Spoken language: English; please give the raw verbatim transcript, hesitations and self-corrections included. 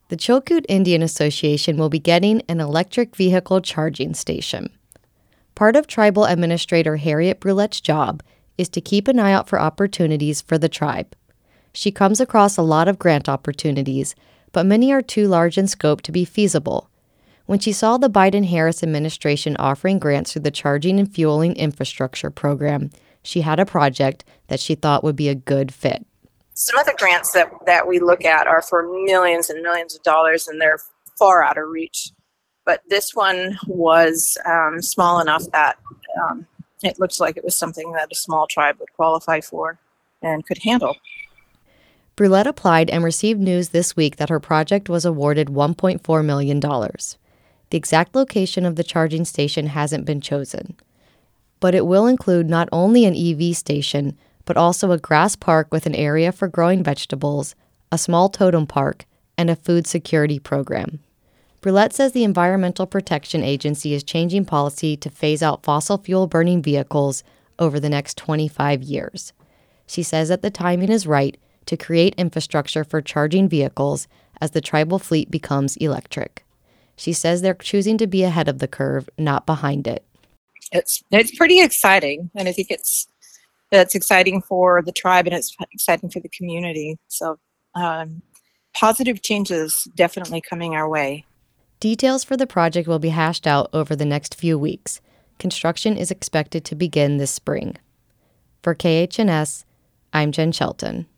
The Chilkoot Indian Association will be getting an electric vehicle charging station. Part of Tribal Administrator Harriet Brulette's job is to keep an eye out for opportunities for the tribe. She comes across a lot of grant opportunities, but many are too large in scope to be feasible. When she saw the Biden-Harris administration offering grants through the Charging and Fueling Infrastructure Program, she had a project that she thought would be a good fit. Some of the grants that, that we look at are for millions and millions of dollars, and they're far out of reach. But this one was um, small enough that um, it looks like it was something that a small tribe would qualify for and could handle. Brulette applied and received news this week that her project was awarded one point four million dollars. The exact location of the charging station hasn't been chosen, but it will include not only an E V station, but also a grass park with an area for growing vegetables, a small totem park, and a food security program. Brulette says the Environmental Protection Agency is changing policy to phase out fossil fuel-burning vehicles over the next twenty-five years. She says that the timing is right to create infrastructure for charging vehicles as the tribal fleet becomes electric. She says they're choosing to be ahead of the curve, not behind it. It's it's pretty exciting, and I think it's it's exciting for the tribe and it's exciting for the community. So um, positive changes definitely coming our way. Details for the project will be hashed out over the next few weeks. Construction is expected to begin this spring. For K H N S, I'm Jen Shelton.